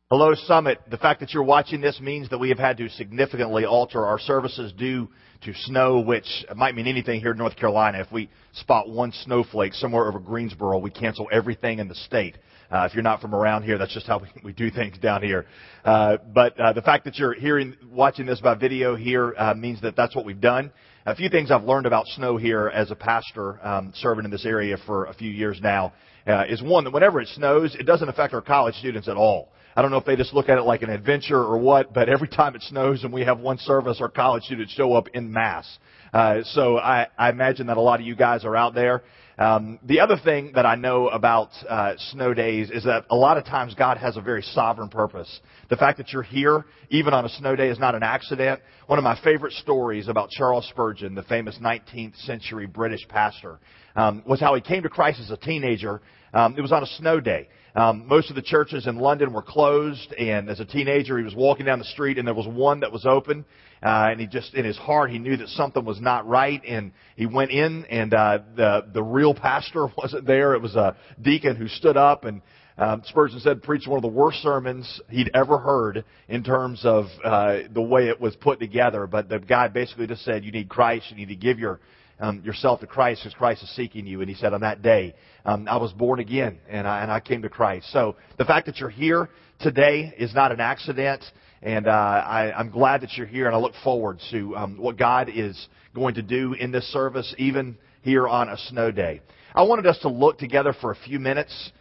Hello, Summit. The fact that you're watching this means that we have had to significantly alter our services due to snow, which might mean anything here in North Carolina. If we spot one snowflake somewhere over Greensboro, we cancel everything in the state. If you're not from around here, that's just how we do things down here. But the fact that you're watching this by video here means that that's what we've done. A few things I've learned about snow here as a pastor serving in this area for a few years now is one, that whenever it snows, it doesn't affect our college students at all. I don't know if they just look at it like an adventure or what, but every time it snows and we have one service, our college students show up en masse. So I imagine that a lot of you guys are out there. The other thing that I know about snow days is that a lot of times God has a very sovereign purpose. The fact that you're here, even on a snow day, is not an accident. One of my favorite stories about Charles Spurgeon, the famous 19th century British pastor, was how he came to Christ as a teenager. It was on a snow day. Most of the churches in London were closed, and as a teenager, he was walking down the street, and there was one that was open, and he just, in his heart, he knew that something was not right, and he went in, and the real pastor wasn't there. It was a deacon who stood up, and Spurgeon said preached one of the worst sermons he'd ever heard in terms of the way it was put together. But the guy basically just said, you need Christ, you need to give yourself to Christ because Christ is seeking you. And he said, on that day, I was born again and I came to Christ. So the fact that you're here today is not an accident. And I'm glad that you're here, and I look forward to what God is going to do in this service, even here on a snow day. I wanted us to look together for a few minutes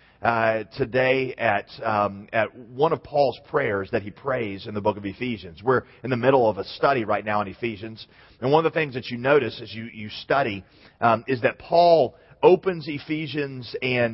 today at one of Paul's prayers that he prays in the book of Ephesians. We're in the middle of a study right now in Ephesians, and one of the things that you notice as you study is that Paul opens Ephesians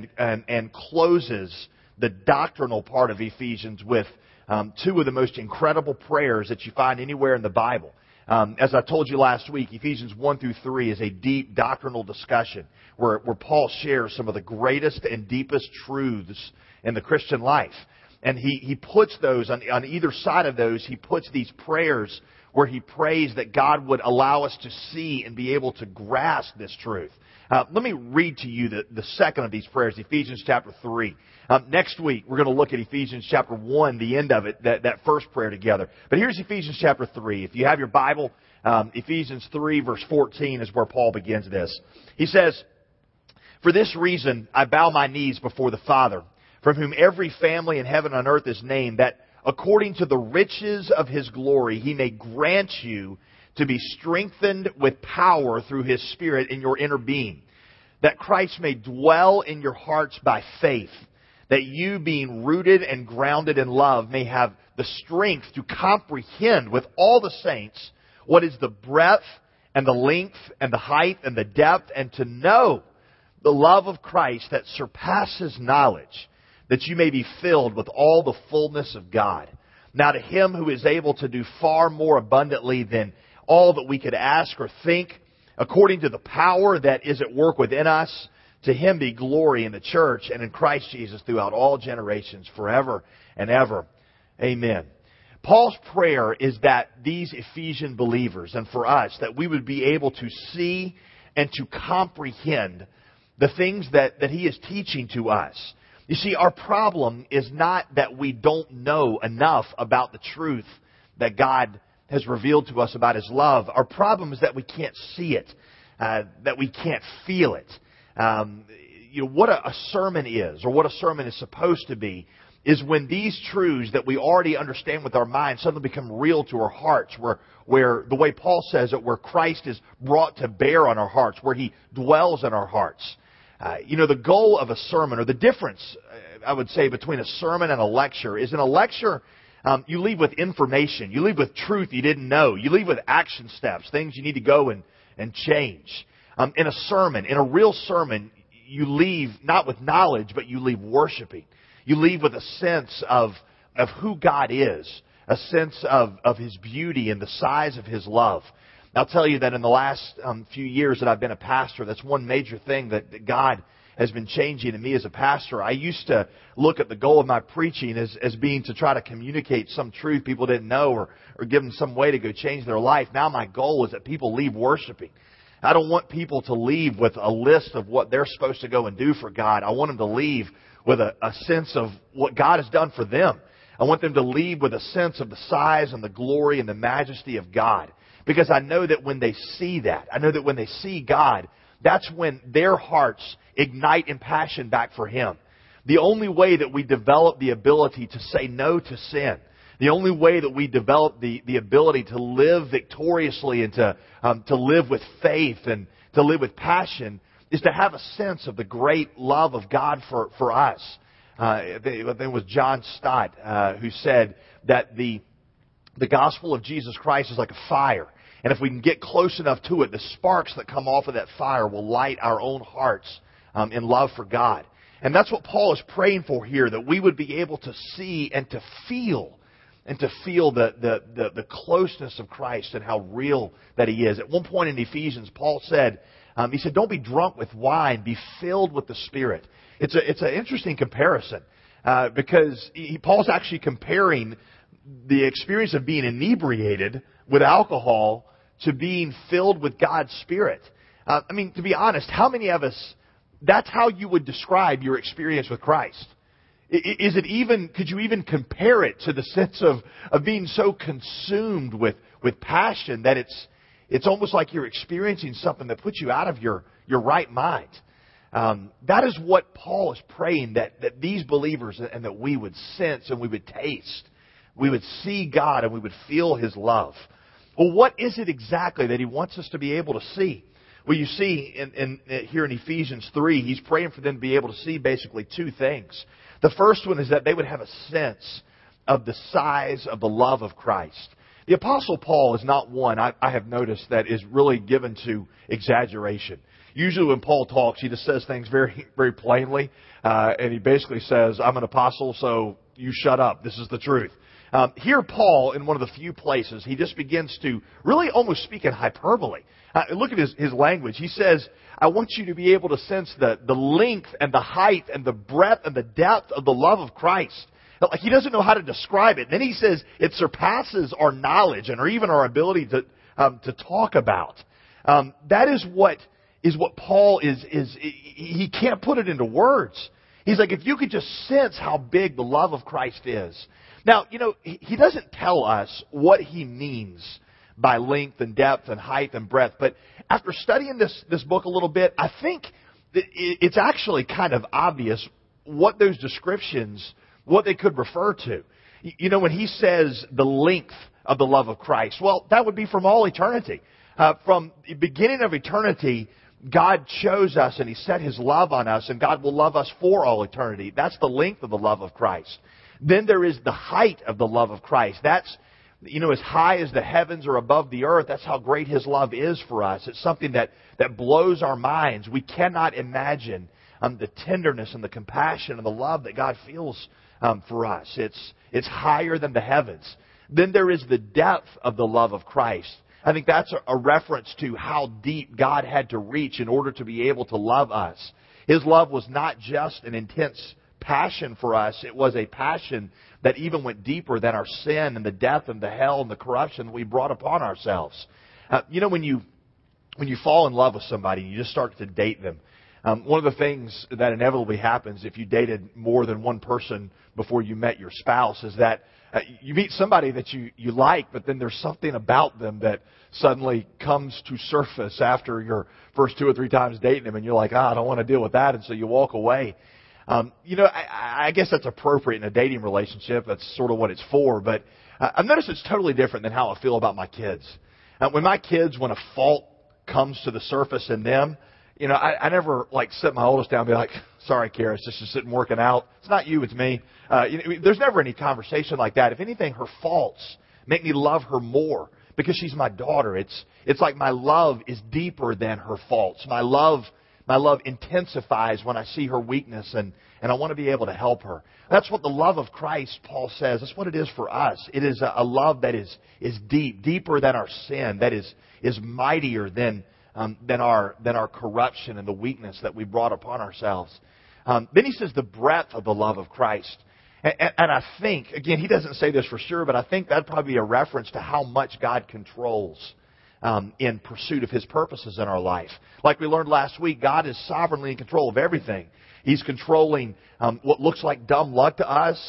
and closes the doctrinal part of Ephesians with two of the most incredible prayers that you find anywhere in the Bible. As I told you last week, Ephesians 1 through 3 is a deep doctrinal discussion where Paul shares some of the greatest and deepest truths in the Christian life. And he puts those, on either side of those, he puts these prayers where he prays that God would allow us to see and be able to grasp this truth. Let me read to you the second of these prayers, Ephesians chapter 3. Next week, we're going to look at Ephesians chapter 1, the end of it, that first prayer together. But here's Ephesians chapter 3. If you have your Bible, Ephesians 3 verse 14 is where Paul begins this. He says, "For this reason I bow my knees before the Father, from whom every family in heaven and on earth is named, that according to the riches of His glory He may grant you to be strengthened with power through His Spirit in your inner being, that Christ may dwell in your hearts by faith, that you, being rooted and grounded in love, may have the strength to comprehend with all the saints what is the breadth and the length and the height and the depth, and to know the love of Christ that surpasses knowledge, that you may be filled with all the fullness of God. Now to Him who is able to do far more abundantly than all that we could ask or think, according to the power that is at work within us, to Him be glory in the church and in Christ Jesus throughout all generations, forever and ever. Amen." Paul's prayer is that these Ephesian believers, and for us, that we would be able to see and to comprehend the things that he is teaching to us. You see, our problem is not that we don't know enough about the truth that God has revealed to us about His love. Our problem is that we can't see it, that we can't feel it. What a sermon is, or what a sermon is supposed to be, is when these truths that we already understand with our minds suddenly become real to our hearts, where the way Paul says it, where Christ is brought to bear on our hearts, where He dwells in our hearts. The goal of a sermon, or the difference, I would say, between a sermon and a lecture, is in a lecture, you leave with information. You leave with truth you didn't know. You leave with action steps, things you need to go and change. In a sermon, in a real sermon, you leave not with knowledge, but you leave worshiping. You leave with a sense of who God is, a sense of His beauty and the size of His love. I'll tell you that in the last few years that I've been a pastor, that's one major thing that God has been changing in me as a pastor. I used to look at the goal of my preaching as being to try to communicate some truth people didn't know, or give them some way to go change their life. Now my goal is that people leave worshiping. I don't want people to leave with a list of what they're supposed to go and do for God. I want them to leave with a sense of what God has done for them. I want them to leave with a sense of the size and the glory and the majesty of God. Because I know that when they see that, I know that when they see God, that's when their hearts ignite in passion back for Him. The only way that we develop the ability to say no to sin, the only way that we develop the ability to live victoriously and to live with faith and to live with passion is to have a sense of the great love of God for us. I think it was John Stott who said that the gospel of Jesus Christ is like a fire. And if we can get close enough to it, the sparks that come off of that fire will light our own hearts in love for God. And that's what Paul is praying for here, that we would be able to see and to feel the closeness of Christ and how real that He is. At one point in Ephesians, Paul said, he said, don't be drunk with wine, be filled with the Spirit. It's an interesting comparison because Paul's actually comparing the experience of being inebriated with alcohol to being filled with God's Spirit. I mean, to be honest, how many of us, that's how you would describe your experience with Christ? Is it even, could you even compare it to the sense of being so consumed with passion that it's almost like you're experiencing something that puts you out of your right mind? That is what Paul is praying, that these believers and that we would sense and we would taste. We would see God and we would feel His love. Well, what is it exactly that He wants us to be able to see? Well, you see here in Ephesians 3, he's praying for them to be able to see basically two things. The first one is that they would have a sense of the size of the love of Christ. The Apostle Paul is not one, I have noticed, that is really given to exaggeration. Usually when Paul talks, he just says things very, very plainly. And he basically says, I'm an apostle, so you shut up. This is the truth. Here Paul, in one of the few places, he just begins to really almost speak in hyperbole. Look at his language. He says, I want you to be able to sense the length and the height and the breadth and the depth of the love of Christ. Like he doesn't know how to describe it. Then he says it surpasses our knowledge and or even our ability to talk about. That is what Paul is. He can't put it into words. He's like, if you could just sense how big the love of Christ is. Now, he doesn't tell us what he means by length and depth and height and breadth. But after studying this book a little bit, I think that it's actually kind of obvious what those descriptions, what they could refer to. When he says the length of the love of Christ, well, that would be from all eternity. From the beginning of eternity, God chose us and He set His love on us, and God will love us for all eternity. That's the length of the love of Christ. Then there is the height of the love of Christ. That's, as high as the heavens are above the earth. That's how great His love is for us. It's something that blows our minds. We cannot imagine the tenderness and the compassion and the love that God feels for us. It's higher than the heavens. Then there is the depth of the love of Christ. I think that's a reference to how deep God had to reach in order to be able to love us. His love was not just an intense passion for us. It was a passion that even went deeper than our sin and the death and the hell and the corruption that we brought upon ourselves. When you fall in love with somebody, you just start to date them. One of the things that inevitably happens if you dated more than one person before you met your spouse is that you meet somebody that you like, but then there's something about them that suddenly comes to surface after your first 2 or 3 times dating them, and you're like, I don't want to deal with that, and so you walk away. I guess that's appropriate in a dating relationship. That's sort of what it's for, but I've noticed it's totally different than how I feel about my kids. When a fault comes to the surface in them, I never sit my oldest down and be like, sorry, Kara, this just isn't working out. It's not you, it's me. There's never any conversation like that. If anything, her faults make me love her more because she's my daughter. It's like my love is deeper than her faults. My love intensifies when I see her weakness, and I want to be able to help her. That's what the love of Christ, Paul says, that's what it is for us. It is a love that is deep, deeper than our sin, that is mightier than our corruption and the weakness that we brought upon ourselves. Then he says the breadth of the love of Christ. And I think, again, he doesn't say this for sure, but I think that'd probably be a reference to how much God controls in pursuit of His purposes in our life. Like we learned last week, God is sovereignly in control of everything. He's controlling what looks like dumb luck to us.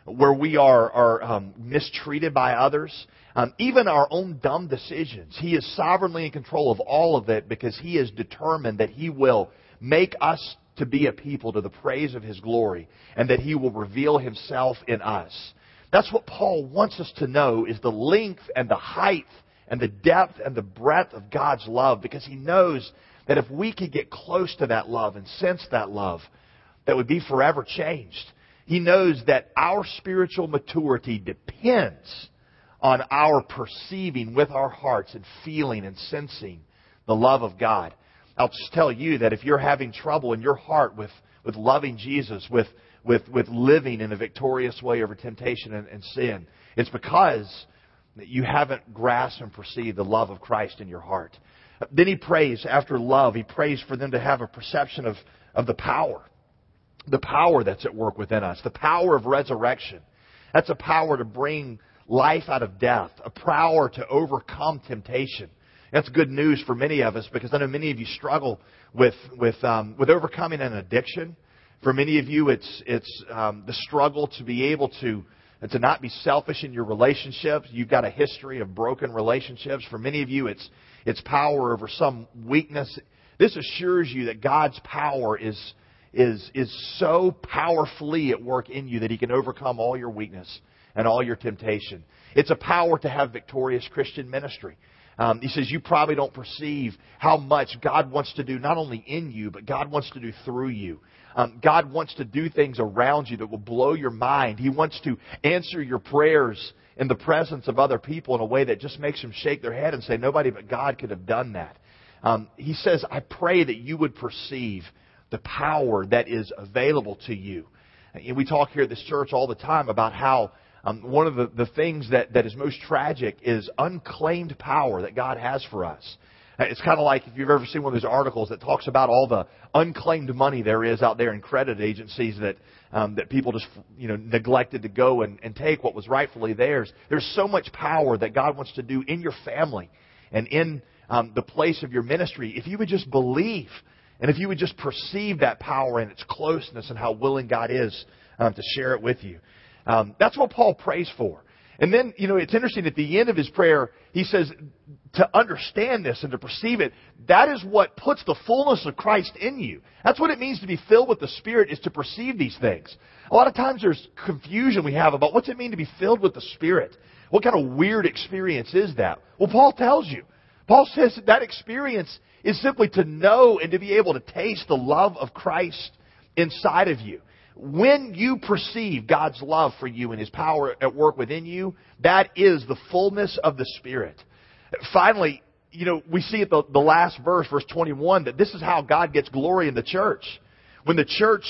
where we are mistreated by others, even our own dumb decisions. He is sovereignly in control of all of it because He is determined that He will make us to be a people to the praise of His glory and that He will reveal Himself in us. That's what Paul wants us to know, is the length and the height and the depth and the breadth of God's love, because He knows that if we could get close to that love and sense that love, that would be forever changed. He knows that our spiritual maturity depends on our perceiving with our hearts and feeling and sensing the love of God. I'll just tell you that if you're having trouble in your heart with loving Jesus, with living in a victorious way over temptation and sin, it's because you haven't grasped and perceived the love of Christ in your heart. Then he prays after love. He prays for them to have a perception of the power that's at work within us, the power of resurrection. That's a power to bring life out of death, a power to overcome temptation. That's good news for many of us, because I know many of you struggle with overcoming an addiction. For many of you, it's the struggle to be able to not be selfish in your relationships. You've got a history of broken relationships. For many of you, it's power over some weakness. This assures you that God's power is so powerfully at work in you that He can overcome all your weakness and all your temptation. It's a power to have victorious Christian ministry. He says you probably don't perceive how much God wants to do not only in you, but God wants to do through you. God wants to do things around you that will blow your mind. He wants to answer your prayers in the presence of other people in a way that just makes them shake their head and say, nobody but God could have done that. He says, I pray that you would perceive the power that is available to you. And we talk here at this church all the time about how one of the things that is most tragic is unclaimed power that God has for us. It's kind of like if you've ever seen one of those articles that talks about all the unclaimed money there is out there in credit agencies that people just neglected to go and take what was rightfully theirs. There's so much power that God wants to do in your family and in the place of your ministry. If you would just believe, and if you would just perceive that power and its closeness and how willing God is to share it with you. That's what Paul prays for. And then, it's interesting, at the end of his prayer, he says, to understand this and to perceive it, that is what puts the fullness of Christ in you. That's what it means to be filled with the Spirit, is to perceive these things. A lot of times there's confusion we have about what's it mean to be filled with the Spirit. What kind of weird experience is that? Well, Paul tells you. Paul says that experience is simply to know and to be able to taste the love of Christ inside of you. When you perceive God's love for you and His power at work within you, that is the fullness of the Spirit. Finally, we see at the last verse, verse 21, that this is how God gets glory in the church. When the church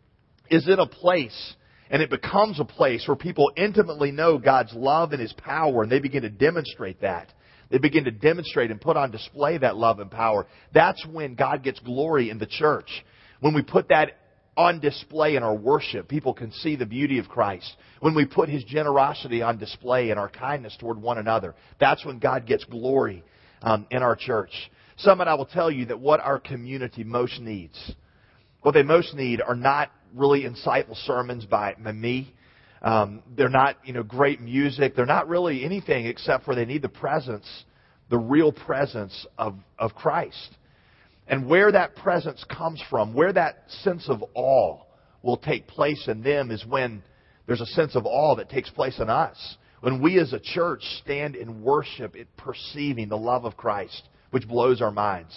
is in a place and it becomes a place where people intimately know God's love and His power, and they begin to demonstrate that. They begin to demonstrate and put on display that love and power. That's when God gets glory in the church. When we put that on display in our worship, people can see the beauty of Christ. When we put His generosity on display and our kindness toward one another, that's when God gets glory in our church. Summit, I will tell you that what our community most needs, what they most need, are not really insightful sermons by me. They're not, great music. They're not really anything except for they need the presence, the real presence of Christ. And where that presence comes from, where that sense of awe will take place in them, is when there's a sense of awe that takes place in us. When we as a church stand in worship, perceiving the love of Christ, which blows our minds.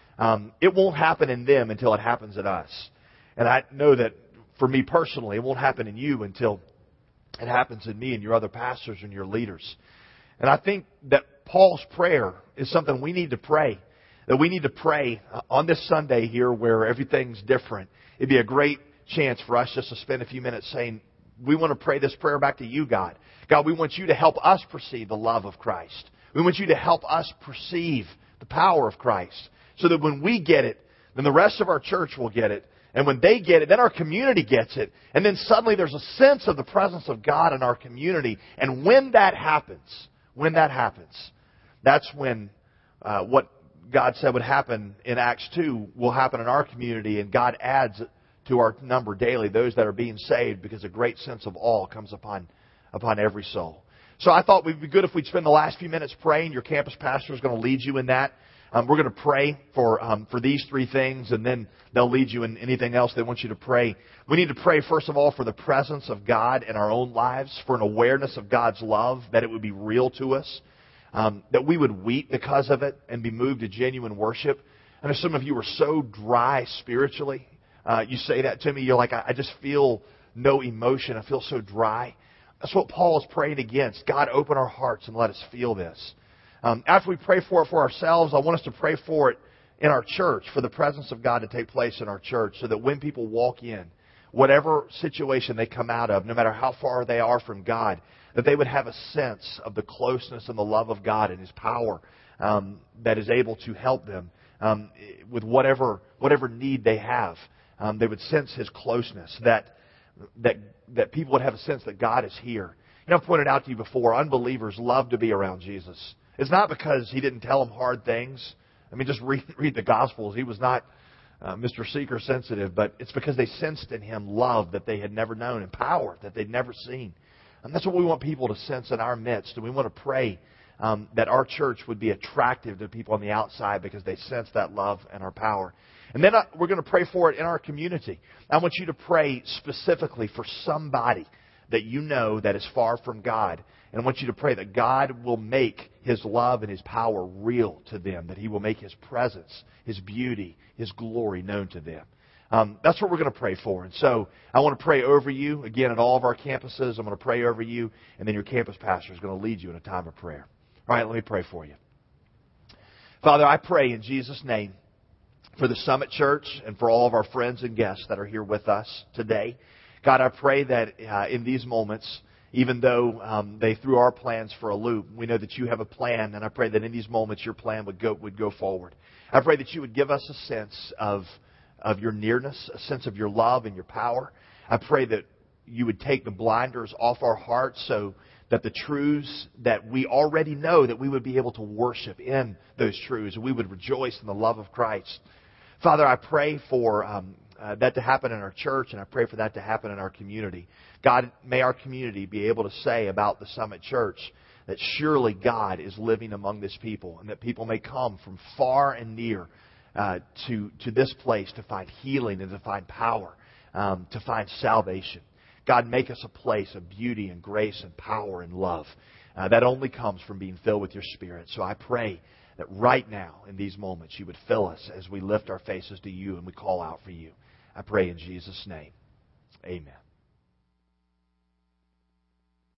It won't happen in them until it happens in us. And I know that for me personally, it won't happen in you until it happens in me and your other pastors and your leaders. And I think that Paul's prayer is something we need to pray. That we need to pray on this Sunday here where everything's different. It'd be a great chance for us just to spend a few minutes saying, we want to pray this prayer back to you, God. God, we want you to help us perceive the love of Christ. We want you to help us perceive the power of Christ. So that when we get it, then the rest of our church will get it. And when they get it, then our community gets it. And then suddenly there's a sense of the presence of God in our community. And when that happens, that's when what God said would happen in Acts 2 will happen in our community, and God adds to our number daily, those that are being saved, because a great sense of awe comes upon every soul. So I thought it would be good if we'd spend the last few minutes praying. Your campus pastor is going to lead you in that. We're going to pray for these three things, and then they'll lead you in anything else they want you to pray. We need to pray, first of all, for the presence of God in our own lives, for an awareness of God's love, that it would be real to us, that we would weep because of it and be moved to genuine worship. I know some of you are so dry spiritually. You say that to me, you're like, I just feel no emotion. I feel so dry. That's what Paul is praying against. God, open our hearts and let us feel this. After we pray for it for ourselves, I want us to pray for it in our church, for the presence of God to take place in our church, so that when people walk in, whatever situation they come out of, no matter how far they are from God, that they would have a sense of the closeness and the love of God and His power that is able to help them with whatever need they have. They would sense His closeness, that people would have a sense that God is here. You know, I've pointed out to you before, unbelievers love to be around Jesus. It's not because He didn't tell them hard things. I mean, just read the Gospels. He was not Mr. Seeker sensitive, but it's because they sensed in Him love that they had never known and power that they'd never seen. And that's what we want people to sense in our midst. And we want to pray that our church would be attractive to people on the outside because they sense that love and our power. And then we're going to pray for it in our community. I want you to pray specifically for somebody that you know that is far from God. And I want you to pray that God will make His love and His power real to them, that He will make His presence, His beauty, His glory known to them. That's what we're going to pray for. And so I want to pray over you, again, at all of our campuses. I'm going to pray over you, and then your campus pastor is going to lead you in a time of prayer. All right, let me pray for you. Father, I pray in Jesus' name for the Summit Church and for all of our friends and guests that are here with us today. God, I pray that in these moments, even though they threw our plans for a loop, we know that You have a plan, and I pray that in these moments Your plan would go forward. I pray that You would give us a sense of Your nearness, a sense of Your love and Your power. I pray that You would take the blinders off our hearts so that the truths that we already know, that we would be able to worship in those truths, and we would rejoice in the love of Christ. Father, I pray for that to happen in our church, and I pray for that to happen in our community. God, may our community be able to say about the Summit Church that surely God is living among this people, and that people may come from far and near to this place to find healing and to find power, to find salvation. God, make us a place of beauty and grace and power and love. That only comes from being filled with Your Spirit. So I pray that right now, in these moments, You would fill us as we lift our faces to You and we call out for You. I pray in Jesus' name. Amen.